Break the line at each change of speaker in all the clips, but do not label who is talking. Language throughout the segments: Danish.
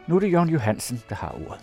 Nu er det Jørgen Johansen, der har ordet.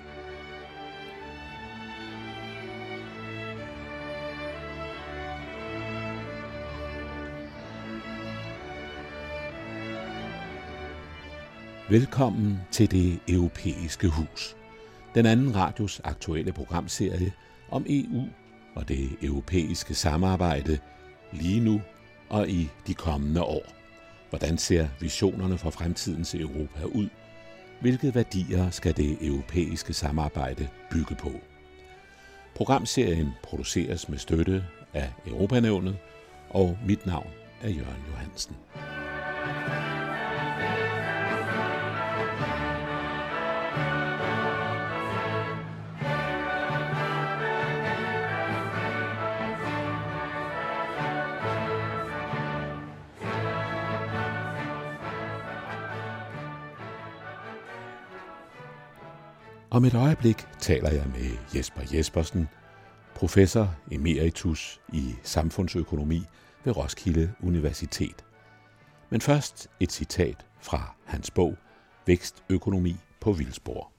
Velkommen til Det Europæiske Hus, den anden radios aktuelle programserie om EU og det europæiske samarbejde lige nu og i de kommende år. Hvordan ser visionerne for fremtidens Europa ud? Hvilke værdier skal det europæiske samarbejde bygge på? Programserien produceres med støtte af Europanævnet, og mit navn er Jørgen Johansen. Om et øjeblik taler jeg med Jesper Jespersen, professor emeritus i samfundsøkonomi ved Roskilde Universitet. Men først et citat fra hans bog Vækstøkonomi på vildspor.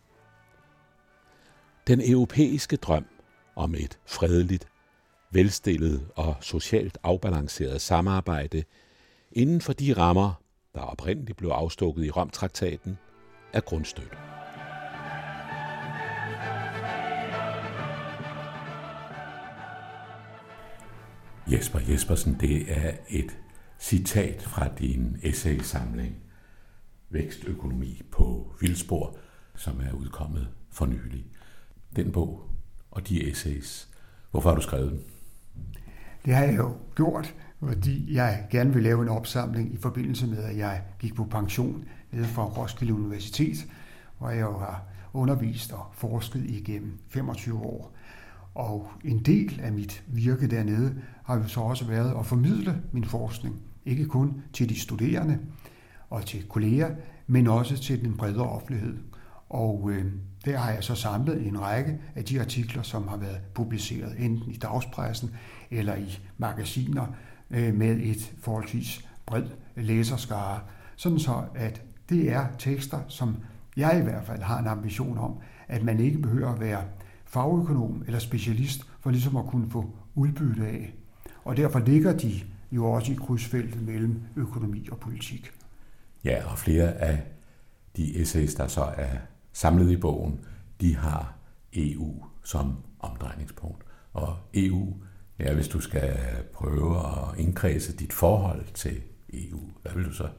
Den europæiske drøm om et fredeligt, velstillet og socialt afbalanceret samarbejde inden for de rammer, der oprindeligt blev afstukket i Romtraktaten, er grundstødt. Jesper Jespersen, det er et citat fra din essaysamling Vækstøkonomi på vildspor, som er udkommet for nylig. Den bog og de essays, hvorfor har du skrevet dem?
Det har jeg jo gjort, fordi jeg gerne vil lave en opsamling i forbindelse med, at jeg gik på pension nede fra Roskilde Universitet, hvor jeg jo har undervist og forsket igennem 25 år. Og en del af mit virke dernede har jo så også været at formidle min forskning, ikke kun til de studerende og til kolleger, men også til den bredere offentlighed. Og der har jeg så samlet en række af de artikler, som har været publiceret enten i dagspressen eller i magasiner med et forholdsvis bred læserskare. Sådan så, at det er tekster, som jeg i hvert fald har en ambition om, at man ikke behøver at være fagøkonom eller specialist for ligesom at kunne få udbytte af. Og derfor ligger de jo også i krydsfeltet mellem økonomi og politik.
Ja, og flere af de essays, der så er samlet i bogen, de har EU som omdrejningspunkt. Og EU, ja, hvis du skal prøve at indkredse dit forhold til EU, hvad vil du så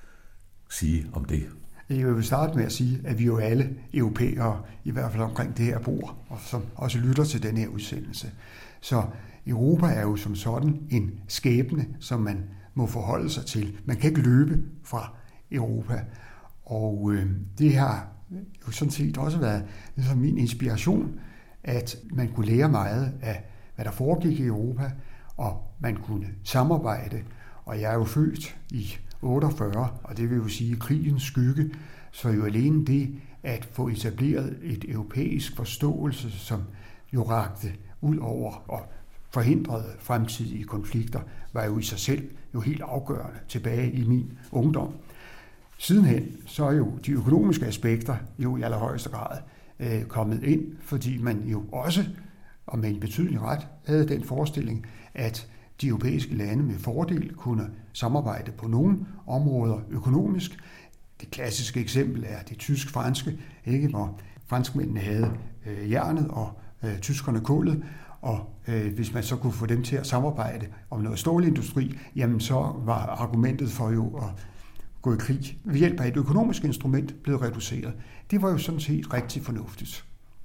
sige om det?
Jeg vil starte med at sige, at vi jo alle europæere, i hvert fald omkring det her bord, og som også lytter til den her udsendelse. Så Europa er jo som sådan en skæbne, som man må forholde sig til. Man kan ikke løbe fra Europa. Og det har jo sådan set også været ligesom min inspiration, at man kunne lære meget af, hvad der foregik i Europa, og man kunne samarbejde. Og jeg er jo født i 48, og det vil jo sige krigens skygge, så jo alene det at få etableret et europæisk forståelse, som jo rakte ud over og forhindrede fremtidige konflikter, var jo i sig selv jo helt afgørende tilbage i min ungdom. Sidenhen så er jo de økonomiske aspekter jo i allerhøjeste grad kommet ind, fordi man jo også, og med en betydelig ret, havde den forestilling, at de europæiske lande med fordel kunne samarbejde på nogle områder økonomisk. Det klassiske eksempel er det tysk-franske, ikke, hvor franskmændene havde jernet og tyskerne kullet, og hvis man så kunne få dem til at samarbejde om noget stålindustri, jamen så var argumentet for jo at gå i krig ved hjælp af et økonomisk instrument blevet reduceret. Det var jo sådan set rigtig fornuftigt.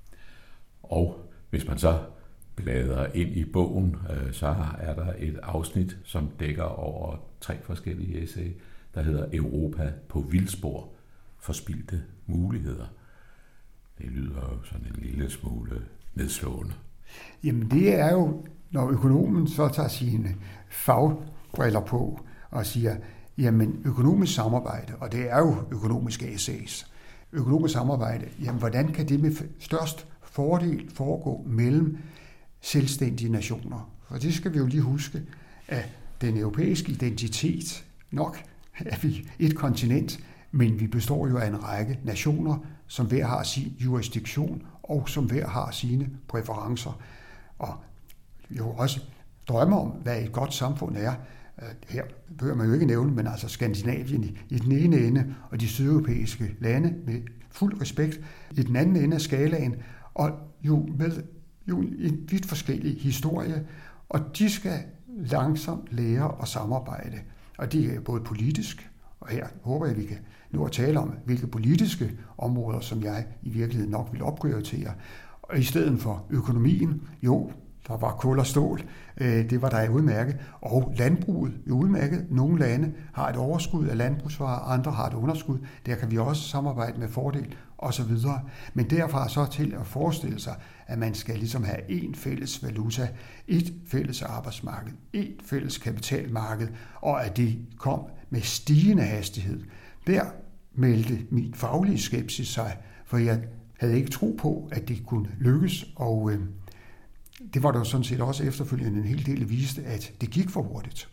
Og hvis man så bladrer ind i bogen, så er der et afsnit, som dækker over 3 forskellige essay, der hedder Europa på vildspor, forspildte muligheder. Det lyder jo sådan en lille smule nedslående.
Jamen det er jo, når økonomen så tager sine fagbriller på og siger, jamen økonomisk samarbejde, og det er jo økonomiske essays, økonomisk samarbejde, jamen hvordan kan det med størst fordel foregå mellem selvstændige nationer? For det skal vi jo lige huske, at den europæiske identitet, nok er vi et kontinent, Men vi består jo af en række nationer, som hver har sin jurisdiktion, og som hver har sine præferencer. Og jo også drømmer om, hvad et godt samfund er. Her behøver man jo ikke nævne, men altså Skandinavien i den ene ende, og de sydeuropæiske lande med fuld respekt i den anden ende af skalaen, og jo med en vidt forskellig historie, og de skal langsomt lære at samarbejde. Og det er både politisk, og her håber jeg, vi kan nu at tale om, hvilke politiske områder, som jeg i virkeligheden nok vil opprioritere. Og i stedet for økonomien, jo, der var kul og stål, det var der udmærket, og landbruget er udmærket. Nogle lande har et overskud af landbrugsvarer, andre har et underskud. Der kan vi også samarbejde med fordel, osv. Men derfra så til at forestille sig, at man skal ligesom have én fælles valuta, et fælles arbejdsmarked, et fælles kapitalmarked, og at det kom med stigende hastighed. Der meldte min faglige skepsis sig, for jeg havde ikke tro på, at det kunne lykkes, og det var der jo sådan set også efterfølgende en hel del viste, at det gik for hurtigt.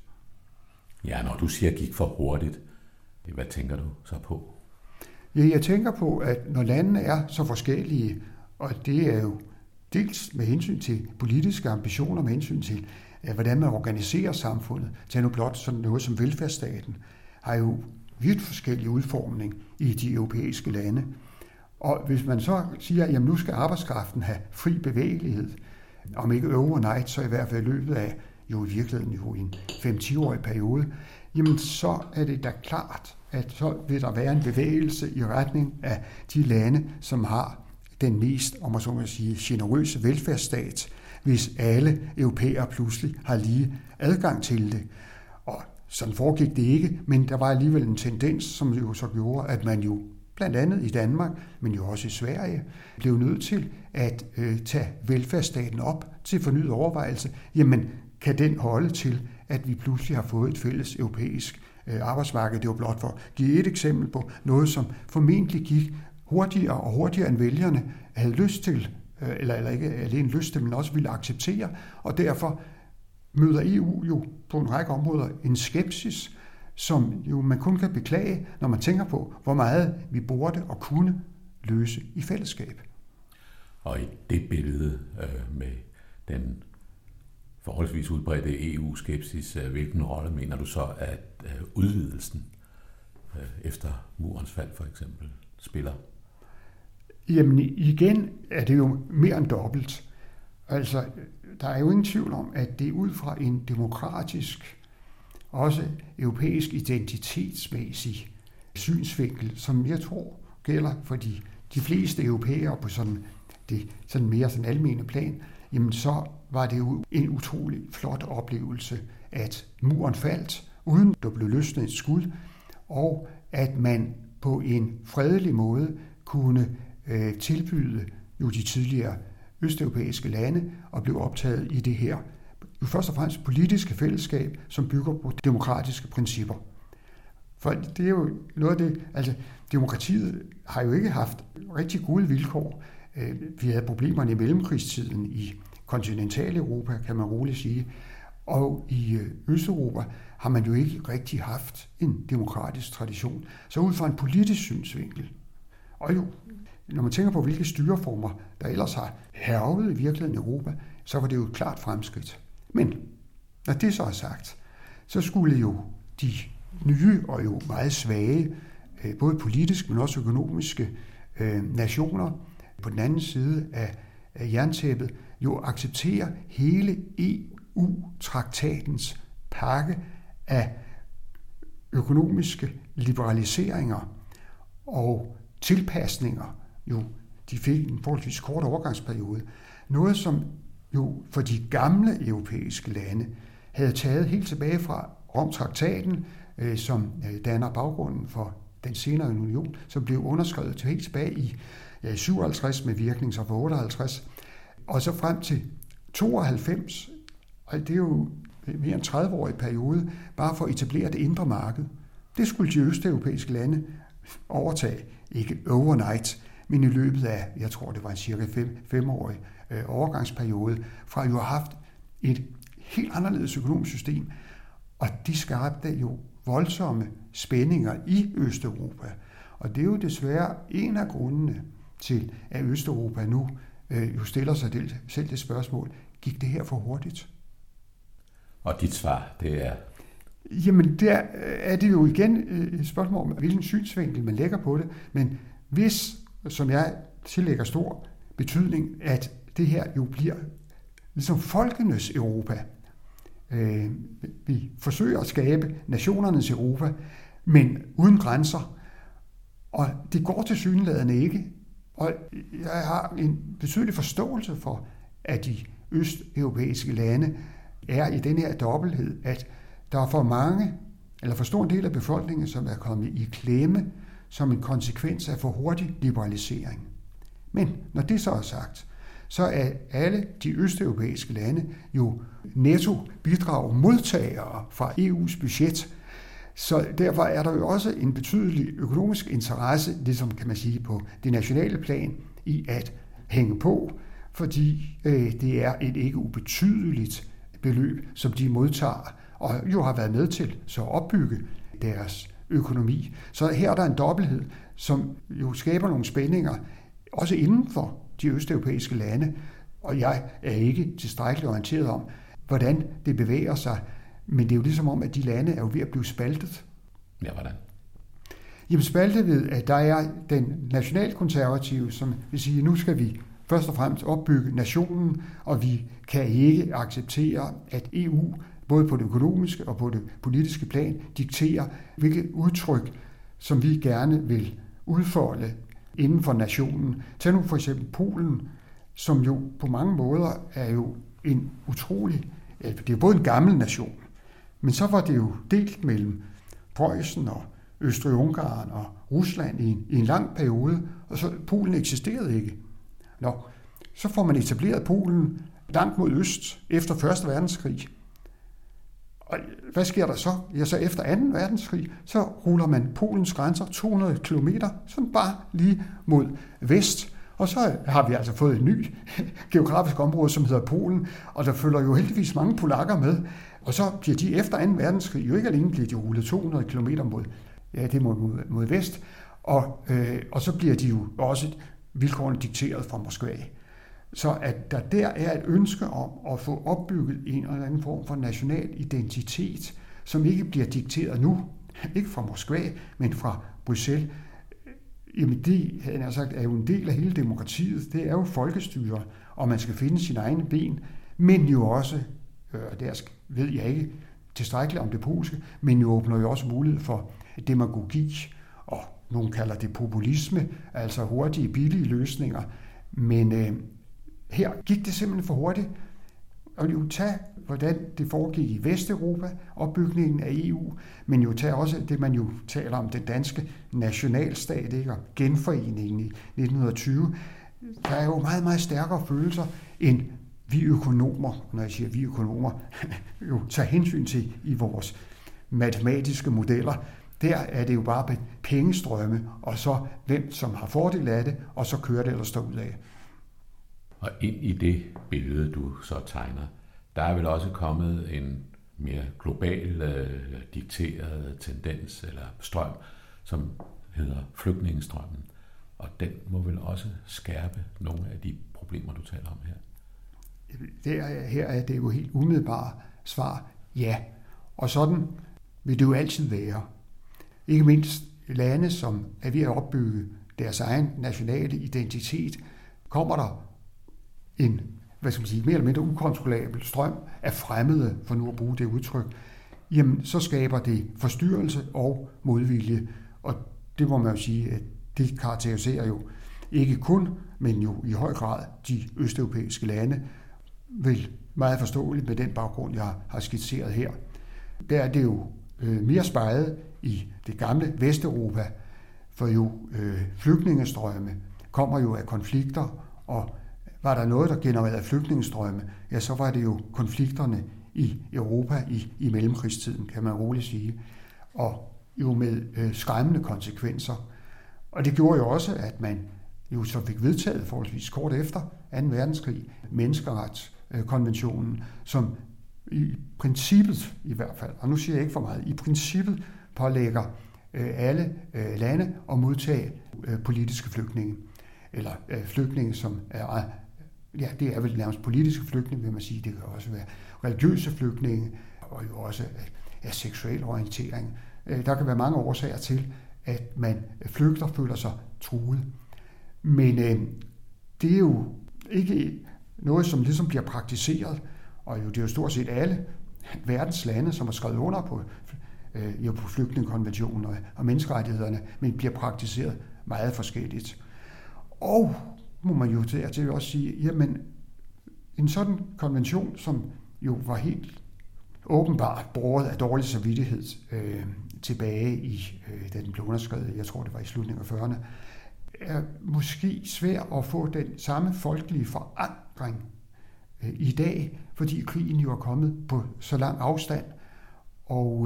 Ja, når du siger gik for hurtigt, hvad tænker du så på?
Ja, jeg tænker på, at når landene er så forskellige, og det er jo dels med hensyn til politiske ambitioner, med hensyn til, hvordan man organiserer samfundet, tag nu blot sådan noget som velfærdsstaten, har jo vidt forskellig udformning i de europæiske lande. Og hvis man så siger, at nu skal arbejdskraften have fri bevægelighed, om ikke overnight, så i hvert fald i løbet af jo i virkeligheden jo en 5-10-årig periode, jamen så er det da klart, at så vil der være en bevægelse i retning af de lande, som har den mest, om man så må sige, generøse velfærdsstat, hvis alle europæere pludselig har lige adgang til det. Og sådan foregik det ikke, men der var alligevel en tendens, som jo så gjorde, at man jo blandt andet i Danmark, men jo også i Sverige, blev nødt til at tage velfærdsstaten op til fornyet overvejelse. Jamen, kan den holde til, at vi pludselig har fået et fælles europæisk arbejdsmarked? Det var blot for at give et eksempel på noget, som formentlig gik hurtigere og hurtigere, end vælgerne havde lyst til, eller ikke alene lyst til, men også ville acceptere, og derfor møder EU jo på en række områder en skepsis, som jo man kun kan beklage, når man tænker på, hvor meget vi burde og kunne løse i fællesskab.
Og i det billede med den forholdsvis udbredte EU-skepsis, hvilken rolle mener du så, at udvidelsen efter murens fald for eksempel spiller?
Jamen igen er det jo mere end dobbelt. Altså, der er jo ingen tvivl om, at det er ud fra en demokratisk, også europæisk identitetsmæssig synsvinkel, som jeg tror gælder for de fleste europæere på sådan mere sådan almene plan, jamen så var det jo en utrolig flot oplevelse, at muren faldt, uden der blev løsnet et skud, og at man på en fredelig måde kunne tilbyde jo de tidligere østeuropæiske lande og blev optaget i det her jo først og fremmest politiske fællesskab, som bygger på demokratiske principper. For det er jo noget af det, altså demokratiet har jo ikke haft rigtig gode vilkår. Vi havde problemerne i mellemkrigstiden i kontinentaleuropa, kan man roligt sige, og i Østeuropa har man jo ikke rigtig haft en demokratisk tradition. Så ud fra en politisk synsvinkel, og jo, når man tænker på, hvilke styreformer, der ellers har hærget i virkeligheden i Europa, så var det jo et klart fremskridt. Men når det så er sagt, så skulle jo de nye og jo meget svage, både politisk, men også økonomiske nationer på den anden side af jerntæppet, jo acceptere hele EU-traktatens pakke af økonomiske liberaliseringer og tilpasninger. Jo, de fik en forholdsvis kort overgangsperiode. Noget, som jo for de gamle europæiske lande havde taget helt tilbage fra Rom-traktaten, som danner baggrunden for den senere union, som blev underskrevet til helt tilbage i 57 med virkning så for 58, og så frem til 92, og det er jo mere end 30-årig periode, bare for at etablere det indre marked. Det skulle de østeuropæiske lande overtage, ikke overnight, men i løbet af, jeg tror det var en cirka 5-årig overgangsperiode, fra at jo have haft et helt anderledes økonomisk system, og de skabte jo voldsomme spændinger i Østeuropa. Og det er jo desværre en af grundene til, at Østeuropa nu jo stiller sig selv det spørgsmål, gik det her for hurtigt?
Og dit svar, det er?
Jamen, der er det jo igen et spørgsmål om, hvilken synsvinkel man lægger på det. Men hvis, som jeg tillægger stor betydning, at det her jo bliver ligesom folkenes Europa. Vi forsøger at skabe nationernes Europa, men uden grænser. Og det går tilsyneladende ikke. Og jeg har en betydelig forståelse for, at de østeuropæiske lande er i den her dobbelthed, at der er for mange, eller for stor en del af befolkningen, som er kommet i klemme som en konsekvens af for hurtig liberalisering. Men når det så er sagt, så er alle de østeuropæiske lande jo netto bidrag modtagere fra EU's budget. Så derfor er der jo også en betydelig økonomisk interesse, ligesom kan man sige på det nationale plan, i at hænge på, fordi det er et ikke ubetydeligt beløb, som de modtager, og jo har været med til så at opbygge deres økonomi. Så her er der en dobbelthed, som jo skaber nogle spændinger, også inden for de østeuropæiske lande, og jeg er ikke tilstrækkeligt orienteret om, hvordan det bevæger sig, men det er jo ligesom om, at de lande er jo ved at blive spaltet.
Ja, hvordan?
Jamen spaltet ved, at der er den nationalkonservative, som vil sige, at nu skal vi først og fremmest opbygge nationen, og vi kan ikke acceptere, at EU, både på det økonomiske og på det politiske plan, dikterer, hvilket udtryk, som vi gerne vil udfolde inden for nationen. Tag nu for eksempel Polen, som jo på mange måder er jo en utrolig, det er jo både en gammel nation, men så var det jo delt mellem Preussen og Østrig-Ungarn og Rusland i en lang periode, og så Polen eksisterede ikke. Så får man etableret Polen langt mod øst efter 1. verdenskrig. Og hvad sker der så? Ja, så efter 2. verdenskrig, så ruller man Polens grænser 200 kilometer, sådan bare lige mod vest. Og så har vi altså fået et nyt geografisk område, som hedder Polen, og der følger jo heldigvis mange polakker med. Og så bliver de efter 2. verdenskrig jo ikke alene bliver de rullet 200 kilometer mod vest, og så bliver de jo også vilkårene dikteret fra Moskva. Så at der er et ønske om at få opbygget en eller anden form for national identitet, som ikke bliver dikteret nu, ikke fra Moskva, men fra Bruxelles. Jamen det, han har sagt, er jo en del af hele demokratiet. Det er jo folkestyre, og man skal finde sine egne ben, men jo også, der ved jeg ikke tilstrækkeligt om det polske, men jo åbner jo også mulighed for demagogi, og nogen kalder det populisme, altså hurtige, billige løsninger. Men her gik det simpelthen for hurtigt. Og jo tage, hvordan det foregik i Vesteuropa, opbygningen af EU, men jo tage også det, man jo taler om, den danske nationalstat, ikke? Og genforeningen i 1920. Der er jo meget, meget stærkere følelser, end vi økonomer, når jeg siger vi økonomer, jo tager hensyn til i vores matematiske modeller. Der er det jo bare pengestrømme, og så hvem som har fordel af det, og så kører det ellers derud af.
Og ind i det billede, du så tegner, der er vel også kommet en mere global dikteret tendens eller strøm, som hedder flygtningestrømmen. Og den må vel også skærpe nogle af de problemer, du taler om her?
Her er det jo helt umiddelbart svar, ja. Og sådan vil det jo altid være. Ikke mindst lande, som er ved at opbygge deres egen nationale identitet, kommer der en, hvad skal man sige, mere eller mindre ukontrollabel strøm af fremmede, for nu at bruge det udtryk, jamen så skaber det forstyrrelse og modvilje. Og det må man jo sige, at det karakteriserer jo ikke kun, men jo i høj grad de østeuropæiske lande, vel meget forståeligt med den baggrund, jeg har skitseret her. Der er det jo mere spejlet i det gamle Vesteuropa, for jo flygtningestrømme kommer jo af konflikter, og var der noget, der genererede flygtningestrømme, ja, så var det jo konflikterne i Europa i mellemkrigstiden, kan man roligt sige, og jo med skræmmende konsekvenser. Og det gjorde jo også, at man jo så fik vedtaget forholdsvis kort efter 2. verdenskrig menneskeretskonventionen, som i princippet i hvert fald, og nu siger jeg ikke for meget, i princippet pålægger alle lande at modtage politiske flygtninge, eller flygtninge, som er, det er vel nærmest politiske flygtninge, vil man sige. Det kan også være religiøse flygtninge, og jo også af seksuel orientering. Der kan være mange årsager til, at man flygter, føler sig truet. Men det er jo ikke noget, som ligesom bliver praktiseret, og jo, det er jo stort set alle verdens lande, som har skrevet under på flygtningekonventionen og menneskerettighederne, men bliver praktiseret meget forskelligt. Og må man jo til også sige, jamen en sådan konvention, som jo var helt åbenbart båret af dårlig samvittighed tilbage i, da den blev underskrevet, jeg tror det var i slutningen af 40'erne, er måske svært at få den samme folkelige forankring i dag, fordi krigen jo er kommet på så lang afstand, og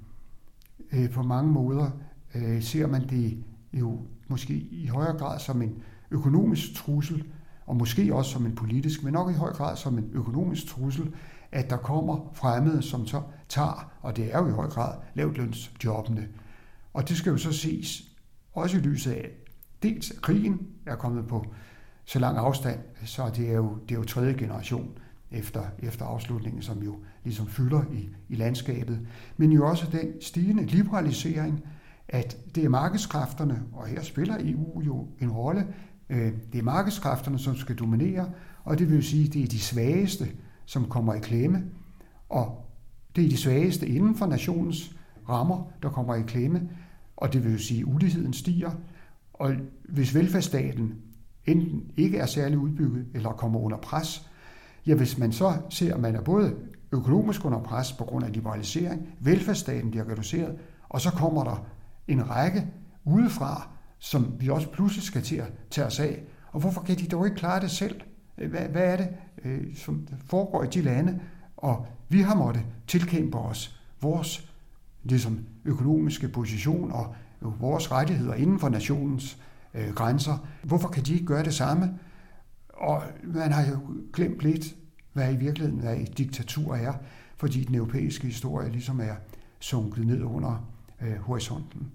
på mange måder ser man det jo måske i højere grad som en økonomisk trussel, og måske også som en politisk, men nok i høj grad som en økonomisk trussel, at der kommer fremmede, som så tager, og det er jo i høj grad lavtlønsjobbene. Og det skal jo så ses også i lyset af, dels at krigen er kommet på så lang afstand, så det er jo tredje generation efter afslutningen, som jo ligesom fylder i landskabet, men jo også den stigende liberalisering, at det er markedskræfterne, og her spiller EU jo en rolle, det er markedskræfterne, som skal dominere, og det vil jo sige, at det er de svageste, som kommer i klemme, og det er de svageste inden for nationens rammer, der kommer i klemme, og det vil jo sige, at uligheden stiger, og hvis velfærdsstaten enten ikke er særlig udbygget, eller kommer under pres, ja, hvis man så ser, at man er både økonomisk under pres på grund af liberalisering, velfærdsstaten bliver reduceret, og så kommer der en række udefra, som vi også pludselig skal til at tage os af. Og hvorfor kan de dog ikke klare det selv? Hvad er det, som foregår i de lande? Og vi har måttet tilkæmpe os vores ligesom, økonomiske position og vores rettigheder inden for nationens grænser. Hvorfor kan de ikke gøre det samme? Og man har jo glemt lidt, hvad i virkeligheden hvad et diktatur er, fordi den europæiske historie ligesom er sunket ned under horisonten.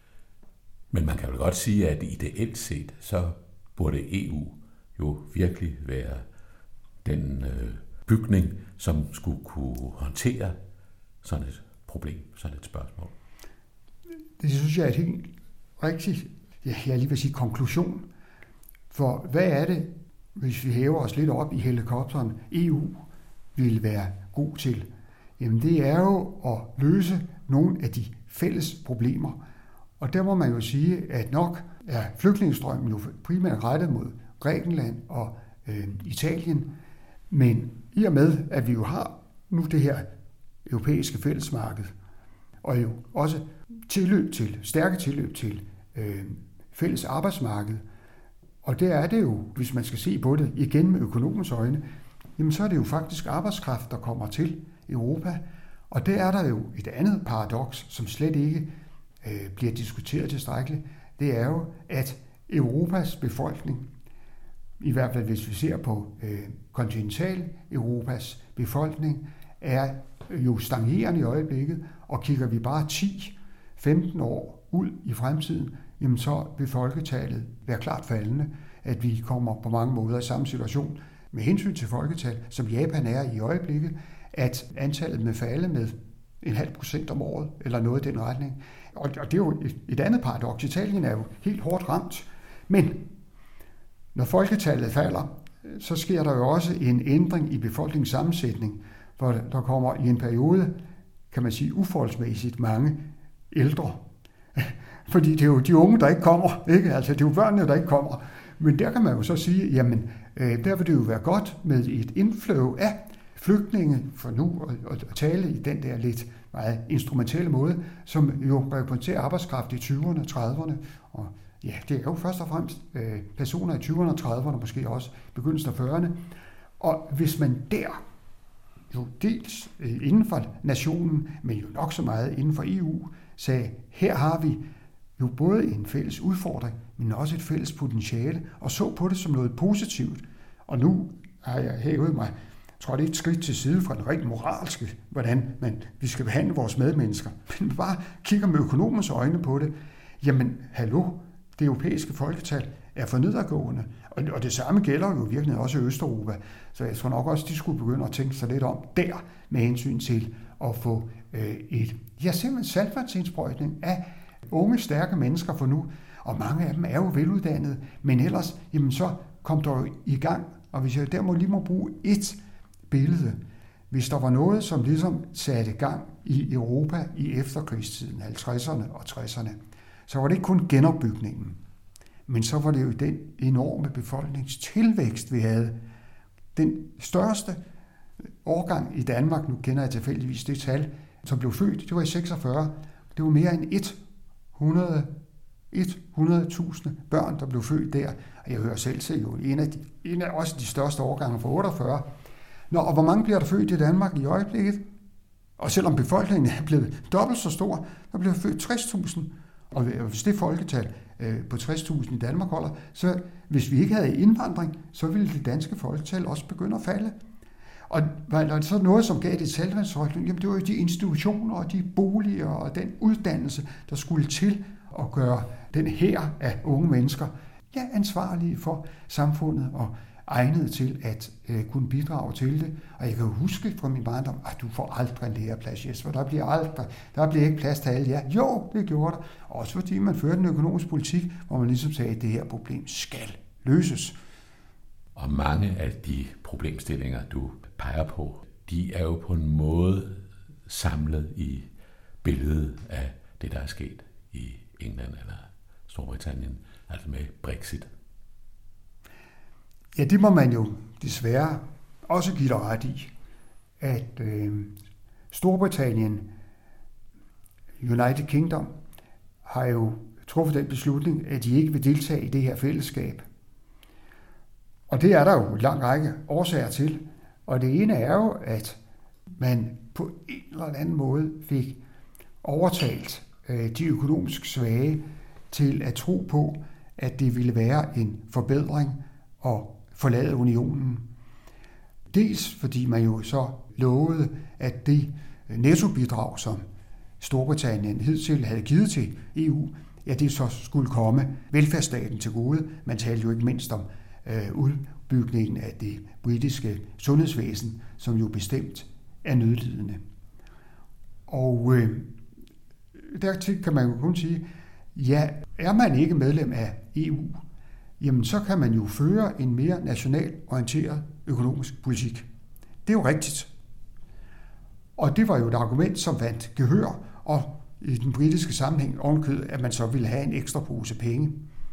Men man kan vel godt sige, at ideelt set, så burde EU jo virkelig være den bygning, som skulle kunne håndtere sådan et problem, sådan et spørgsmål.
Det synes jeg er et helt rigtigt, jeg lige vil sige konklusion. For hvad er det, hvis vi hæver os lidt op i helikopteren, EU vil være god til? Jamen det er jo at løse nogle af de fælles problemer. Og der må man jo sige, at nok er flygtningestrømmen jo primært rettet mod Grækenland og Italien, men i og med, at vi jo har nu det her europæiske fællesmarked, og jo også stærke tilløb til fælles arbejdsmarked, og der er det jo, hvis man skal se på det igen med økonomisk øjne, jamen så er det jo faktisk arbejdskraft, der kommer til Europa, og der er der jo et andet paradoks, som slet ikke bliver diskuteret tilstrækkeligt, det er jo, at Europas befolkning, i hvert fald hvis vi ser på kontinental Europas befolkning, er jo stagnerende i øjeblikket, og kigger vi bare 10-15 år ud i fremtiden, jamen så vil folketallet være klart faldende, at vi kommer på mange måder i samme situation med hensyn til folketal, som Japan er i øjeblikket, at antallet vil falde med 0,5% om året, eller noget i den retning. Og det er jo et andet paradoks. Italien er jo helt hårdt ramt, men når folketallet falder, så sker der jo også en ændring i befolkningens sammensætning, hvor der kommer i en periode, kan man sige, uforholdsmæssigt mange ældre. Fordi det er jo de unge, der ikke kommer, ikke? Altså det er jo børnene, der ikke kommer. Men der kan man jo så sige, jamen der vil det jo være godt med et inflow af flygtninge, for nu at tale i den der lidt meget instrumentelle måde, som jo repræsenterer arbejdskraft i 20'erne og 30'erne. Og ja, det er jo først og fremmest personer i 20'erne og 30'erne, måske også begyndelsen af 40'erne. Og hvis man der jo dels inden for nationen, men jo nok så meget inden for EU, sagde, her har vi jo både en fælles udfordring, men også et fælles potentiale, og så på det som noget positivt. Og nu har jeg hævet mig trådte et skridt til side fra den rent moralske, hvordan vi skal behandle vores medmennesker, men bare kigger med økonomens øjne på det, jamen hallo, det europæiske folketal er for nedadgående, og det samme gælder jo virkelig også i Østeuropa, så jeg tror nok også, de skulle begynde at tænke sig lidt om der med hensyn til at få simpelthen saltvandsindsprøjtning af unge, stærke mennesker for nu, og mange af dem er jo veluddannede, men ellers, jamen så kom der jo i gang, og hvis jeg lige må bruge et billede, hvis der var noget, som ligesom satte gang i Europa i efterkrigstiden, 50'erne og 60'erne, så var det ikke kun genopbygningen, men så var det jo den enorme befolkningstilvækst, vi havde. Den største årgang i Danmark, nu kender jeg tilfældigvis det tal, som blev født, det var i 46. Det var mere end 100.000 børn, der blev født der. Og jeg hører selv til jo en af også de største årgange fra 48. Og hvor mange bliver der født i Danmark i øjeblikket? Og selvom befolkningen er blevet dobbelt så stor, der bliver født 60.000. Og hvis det folketal på 60.000 i Danmark holder, så hvis vi ikke havde indvandring, så ville det danske folketal også begynde at falde. Og så noget, som gav det saltvandsforhold, jamen det var jo de institutioner og de boliger og den uddannelse, der skulle til at gøre den her af unge mennesker ansvarlige for samfundet og egnet til at kunne bidrage til det. Og jeg kan jo huske fra min barndom, at du får aldrig en læreplads, Jesper. Der bliver ikke plads til alle jer. Jo, det gjorde der. Også fordi man førte en økonomisk politik, hvor man ligesom sagde, at det her problem skal løses.
Og mange af de problemstillinger, du peger på, de er jo på en måde samlet i billedet af det, der er sket i England eller Storbritannien, altså med Brexit.
Ja, det må man jo desværre også give dig ret i, at Storbritannien, United Kingdom, har jo truffet den beslutning, at de ikke vil deltage i det her fællesskab. Og det er der jo en lang række årsager til. Og det ene er jo, at man på en eller anden måde fik overtalt de økonomisk svage til at tro på, at det ville være en forbedring at forlade unionen. Dels fordi man jo så lovede, at det nettobidrag, som Storbritannien hidtil havde givet til EU, det så skulle komme velfærdsstaten til gode. Man talte jo ikke mindst om udbygningen af det britiske sundhedsvæsen, som jo bestemt er nødlidende. Og dertil kan man jo kun sige, er man ikke medlem af EU, jamen så kan man jo føre en mere nationalt orienteret økonomisk politik. Det er jo rigtigt. Og det var jo et argument, som vandt gehør, og i den britiske sammenhæng ovenkød, at man så ville have en ekstra pose penge.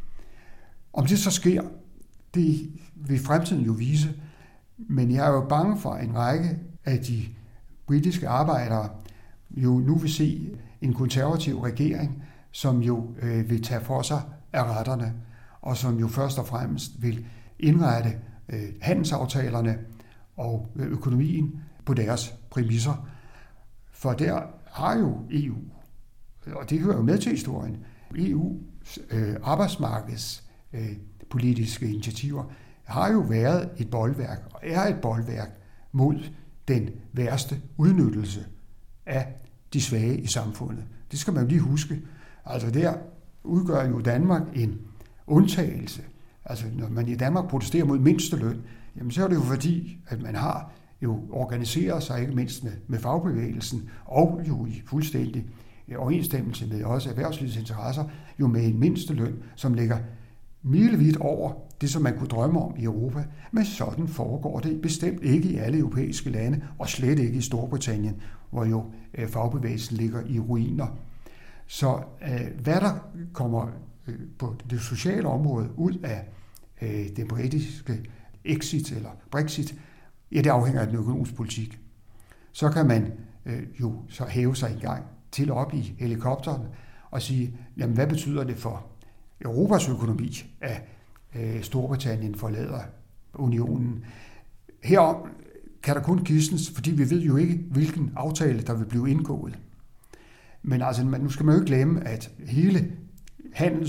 Om det så sker, det vil fremtiden jo vise, men jeg er jo bange for en række af de britiske arbejdere jo nu vil se en konservativ regering, som jo vil tage for sig af retterne, og som jo først og fremmest vil indrette handelsaftalerne og økonomien på deres præmisser. For der har jo EU, og det hører jo med til historien, EU's arbejdsmarkedspolitiske initiativer har jo været et bolværk, og er et bolværk mod den værste udnyttelse af de svage i samfundet. Det skal man jo lige huske. Altså der udgør jo Danmark en undtagelse. Altså når man i Danmark protesterer mod mindsteløn, jamen så er det jo fordi, at man har jo organiseret sig ikke mindst med fagbevægelsen, og jo i fuldstændig overensstemmelse med også erhvervslivets interesser, jo med en mindsteløn, som ligger milevidt over det, som man kunne drømme om i Europa. Men sådan foregår det bestemt ikke i alle europæiske lande, og slet ikke i Storbritannien, hvor jo fagbevægelsen ligger i ruiner. Så hvad der kommer på det sociale område ud af den britiske exit eller Brexit, det afhænger af den økonomiske politik. Så kan man jo så hæve sig en gang til op i helikopteren og sige, jamen hvad betyder det for Europas økonomi, at Storbritannien forlader unionen? Herom kan der kun gidsnes, fordi vi ved jo ikke, hvilken aftale, der vil blive indgået. Men altså, nu skal man jo ikke glemme, at hele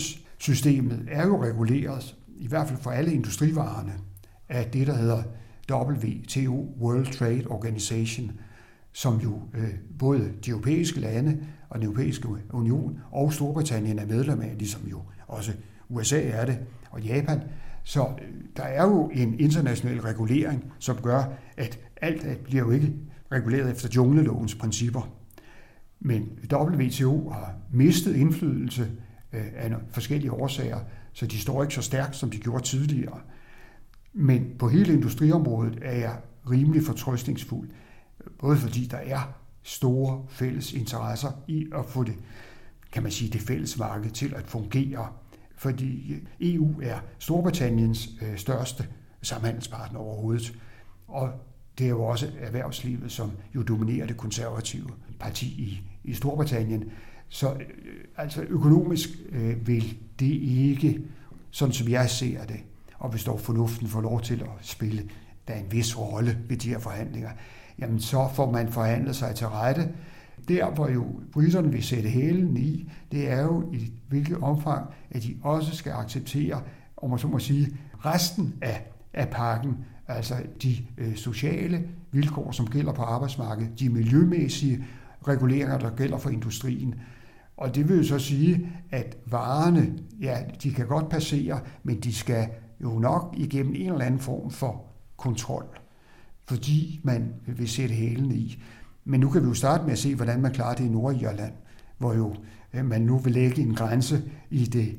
handelssystemet er jo reguleret, i hvert fald for alle industrivarerne, af det, der hedder WTO, World Trade Organization, som jo både de europæiske lande og den europæiske union og Storbritannien er medlem af, ligesom jo også USA er det, og Japan. Så der er jo en international regulering, som gør, at alt bliver jo ikke reguleret efter junglelovens principper. Men WTO har mistet indflydelse af forskellige årsager, så de står ikke så stærkt, som de gjorde tidligere. Men på hele industriområdet er jeg rimelig fortrøstningsfuld, både fordi der er store fælles interesser i at få det, kan man sige, det fælles marked til at fungere, fordi EU er Storbritanniens største samhandelspartner overhovedet, og det er jo også erhvervslivet, som jo dominerer det konservative parti i Storbritannien. Så altså økonomisk vil det ikke, sådan som jeg ser det, og hvis dog fornuften får lov til at spille der en vis rolle ved de her forhandlinger, jamen så får man forhandlet sig til rette. Der, hvor jo briterne vil sætte hælen i, det er jo i hvilket omfang, at de også skal acceptere, om man så må sige, resten af pakken, altså de sociale vilkår, som gælder på arbejdsmarkedet, de miljømæssige reguleringer, der gælder for industrien. Og det vil jo så sige, at varerne, ja, de kan godt passere, men de skal jo nok igennem en eller anden form for kontrol, fordi man vil sætte hælen i. Men nu kan vi jo starte med at se, hvordan man klarer det i Nordirland, hvor jo man nu vil lægge en grænse i det,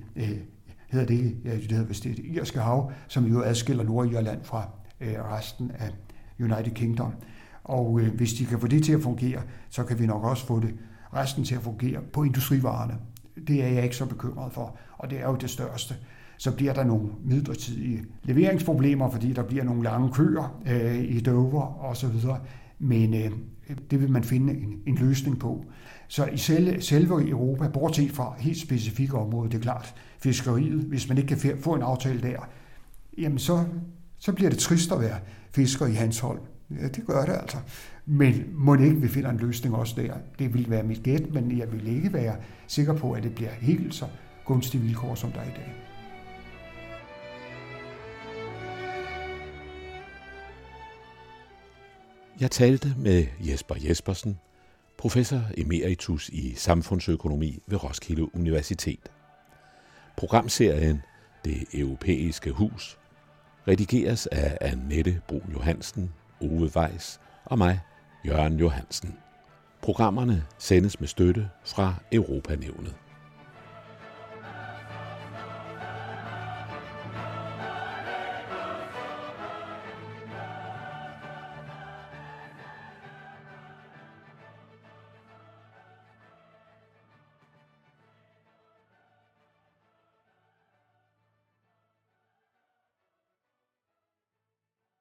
hedder vist det Irske hav, som jo adskiller Nordirland fra resten af United Kingdom. Og hvis de kan få det til at fungere, så kan vi nok også få det resten til at fungere på industrivarerne. Det er jeg ikke så bekymret for, og det er jo det største. Så bliver der nogle midlertidige leveringsproblemer, fordi der bliver nogle lange køer i Dover osv., men det vil man finde en løsning på. Så i selve Europa, bortset fra helt specifikke områder, det er klart, fiskeriet, hvis man ikke kan få en aftale der, jamen så bliver det trist at være fisker i Hanstholm. Ja, det gør det altså. Men må ikke vi finder en løsning også der. Det vil være mit gæt, men jeg vil ikke være sikker på, at det bliver helt så gunstige vilkår, som der er i dag.
Jeg talte med Jesper Jespersen, professor emeritus i samfundsøkonomi ved Roskilde Universitet. Programserien Det Europæiske Hus redigeres af Annette Brun Johansen, Ove Weiss og mig, Jørgen Johansen. Programmerne sendes med støtte fra Europanævnet.